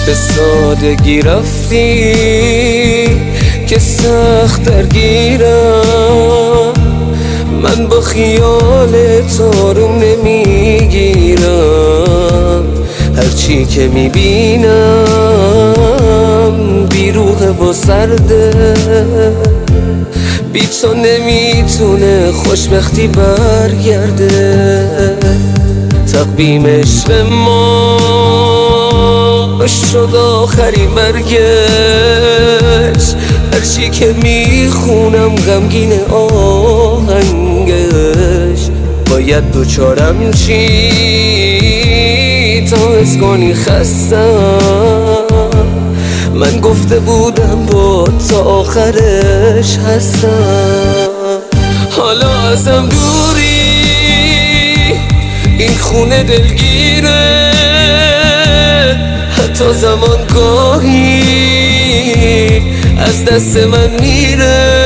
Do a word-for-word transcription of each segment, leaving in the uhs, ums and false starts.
به سادگی رفتی که سخت درگیرم، من با خیال تو رو نمیگیرم. هرچی که میبینم بیروحه و سرده، بی تو نمیتونه خوشبختی برگرده. تقویم عشق ما شد آخرین مرگش، هرچی که میخونم غمگین آهنگش. باید دوچارم چی تا حس کنی خستم، من گفته بودم با تا آخرش هستم. حالا ازم دوری، این خونه دلگیره، حتی زمان گاهی از دست من میره.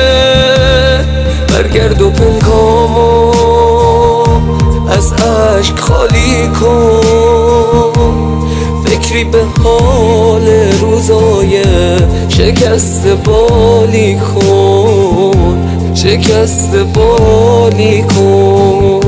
برگرد و پنکامو از عشق خالی کن، فکری به حال روزای شکست بالی کن، شکست بالی کن.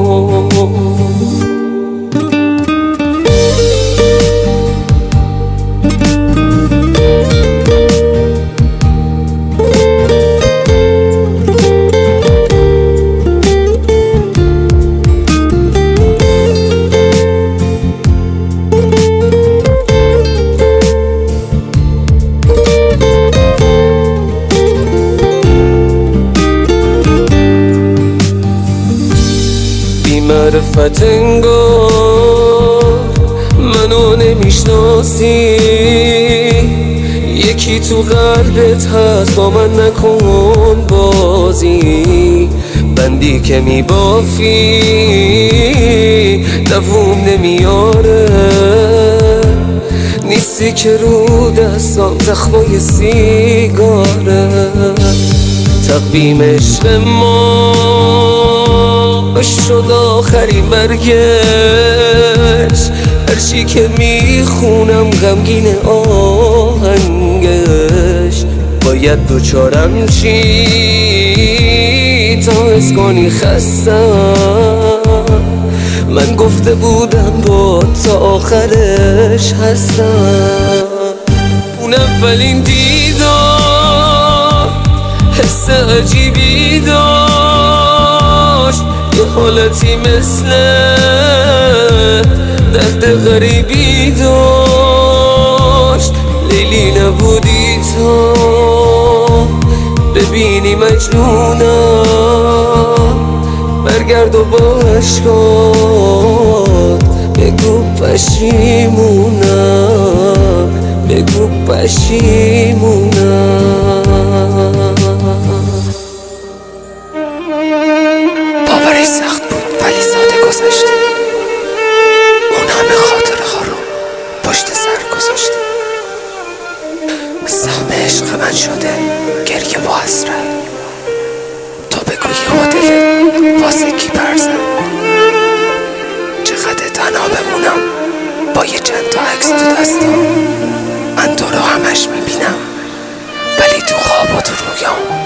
معرفت انگار منو نمیشناسی، یکی تو قلبت هست با من نکن بازی. بندی که میبافی دووم نمیاره، نیستی که رو دستام زخمای سیگاره. تقویم عشق ما شد آخرین مرگش، هرچی که میخونم غمگین آهنگش. باید دوچارم چی تا حس کنی خستم، من گفته بودم با تا آخرش هستم. اون اولین دیدار حس عجیبی داشت، یه حالتی مثل درد غریبی داشت. لیلی نبودی تا ببینی مجنونم، برگرد و با عشقات بگو پشیمونم، بگو پشیمونم. باورش سخت بود ولی ساده گذشت، اون همه خاطره ها رو پشت سر گذاشت. سهم عشق من شده گریه با حسرت، تو بگو یه دلت واسه کی برزن. چقدر تنها بمونم با یه چند تا عکس تو دستام، من تو رو همش میبینم ولی تو خواب و تو رویام